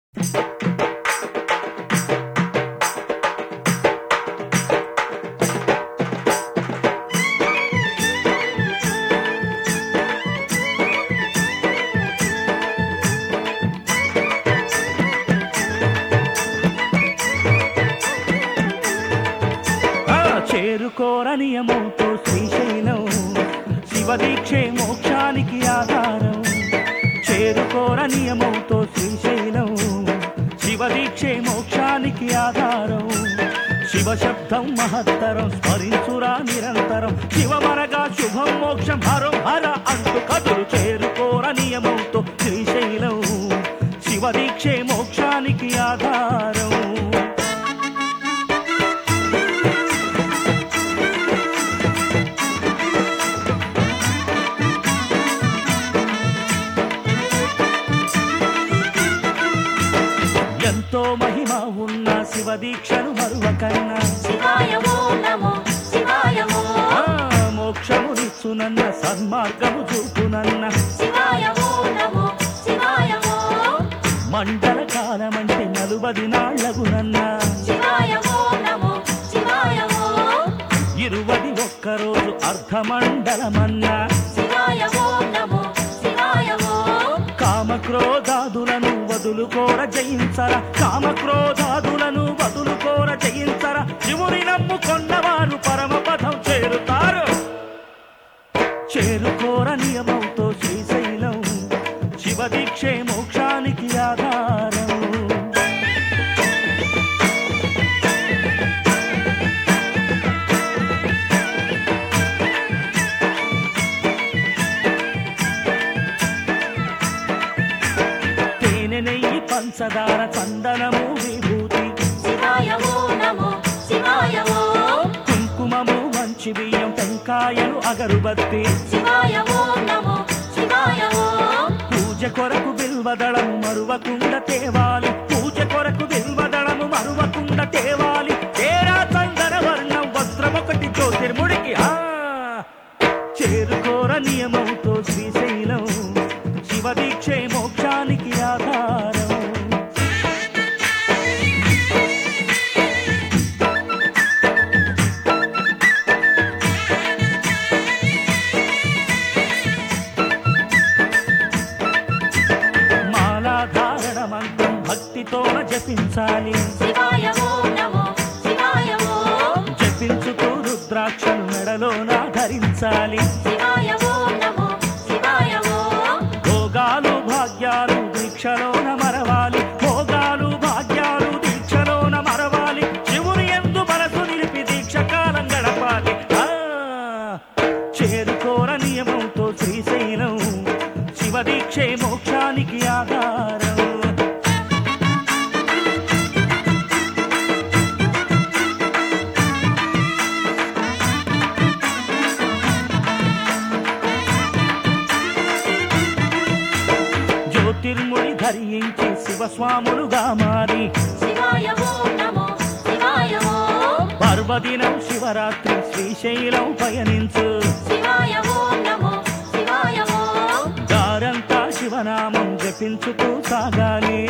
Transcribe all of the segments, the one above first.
చేరుకోర నియమంతో శ్రీశైలం శివదీక్షే మోక్షానికి ఆధారం. చేరుకోర నియమంతో శ్రీశైలం శివదీక్షే మోక్షానికి ఆధారం. శివశబ్దం మహత్తరం స్మరించురా నిరంతరం. శివమనగా శుభం మోక్షం హరం హర అంటూ కదులు. చేరుకోర నియమంతో శ్రీశైలం శివదీక్షే మోక్షానికి ఆధారం. ఎంతో మహిమ ఉన్న శివదీక్షను మరువకన్నా మోక్షమునిచ్చునన్న సన్మార్గము చూపునన్న మండల కాలమంటే 40 నాళ్లగునన్న 21 రోజు అర్ధమండలమన్నా. కామక్రోధాదులను వదులుకోర జయించరా. కామక్రోధాదులను వదులుకోర జయించరా. శివుని నమ్ముకొన్నవారు పరమపదం చేరుతారు. చేరుకోర నియమంతో శ్రీశైలం శివదీక్షే మోక్షానికి ఆధారం. నెయ్యి పంచదార చందనము విభూతి కుంకుమము మంచి బియ్యం టెంకాయలు అగరుబత్తి పూజ కొరకు బిల్వదళము మరువకుండ తేవాలి. పూజ కొరకు బిల్వదళము మరువకుండ తేవాలి. తేరా చందన వర్ణం వస్త్రమొకటి జ్యోతిర్ముడికి. చేరుకోర నియమంతో శ్రీశైలం శివదీక్షే మోక్షానికి ఆధారం. మాలాధారణ మంత్రం భక్తితోన జపించాలి. జపించుతూ రుద్రాక్షను మెడలోన ధరించాలి. భోగాలు భాగ్యాలు దీక్షలోన మరవాలి. భోగాలు భాగ్యాలు దీక్షలోన మరవాలి. శివుని యందు మనసు నిలిపి దీక్ష కాలం గడపాలి. చేరుకోర నియమంతో శ్రీశైలం శివదీక్షే మోక్షానికి ఆధారం. జ్యోతిర్ముడి ధరించి శివస్వాములుగా మారి పర్వదినం శివరాత్రి శ్రీశైలం పయనించు. దారంతా శివనామం జపించుతూ సాగాలి.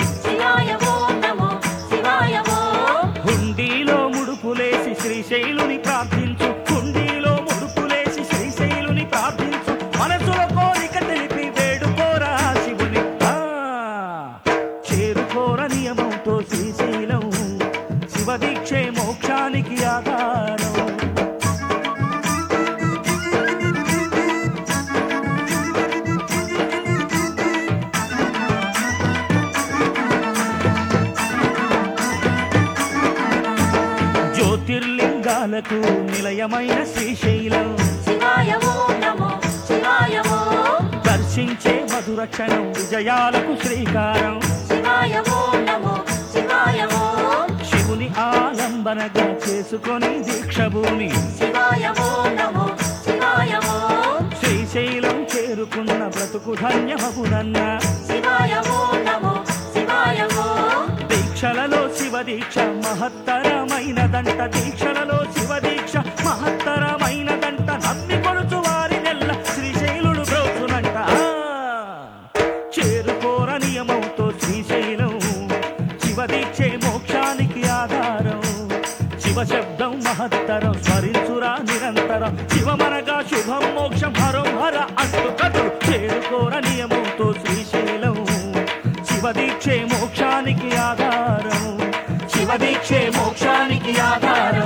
హుండీలో ముడుపులేసి శ్రీశైలుని ప్రార్థించు. హుండీలో ముడుపులేసి శ్రీశైలుని ప్రార్థించు. మనసులో కోరిక తెలిపి వేడుకోరా శివుని. చేరుకోర నియమంతో శ్రీశైలం శివదీక్షే మోక్షానికి ఆధారం. జ్యోతిర్లింగాలకు నిలయమైన శ్రీశైలం దర్శించే మధుర క్షణం విజయాలకు శ్రీకారం. శివుని ఆలంబనగా చేసుకొని దీక్షభూమి శ్రీశైలం చేరుకున్న బ్రతుకు ధన్యమగునన్న. దీక్షలలో శివదీక్ష మహత్తరమైనదంట. దీక్షలలో శివదీక్ష మహత్తరమైనదంట. నమ్మి కొలుచు వారి నెల్ల శ్రీశైలుడు బ్రోచునంట. చేరుకోర నియమంతో శ్రీశైలం మహత్తరం స్మరించురా నిరంతరం శివమనగా శుభం మోక్షం హరం హర అంటూ కథలు చేరుకోర నియమంతో శ్రీశైలం శివదీక్షే మోక్షానికి ఆధారం శివదీక్షే మోక్షానికి ఆధారం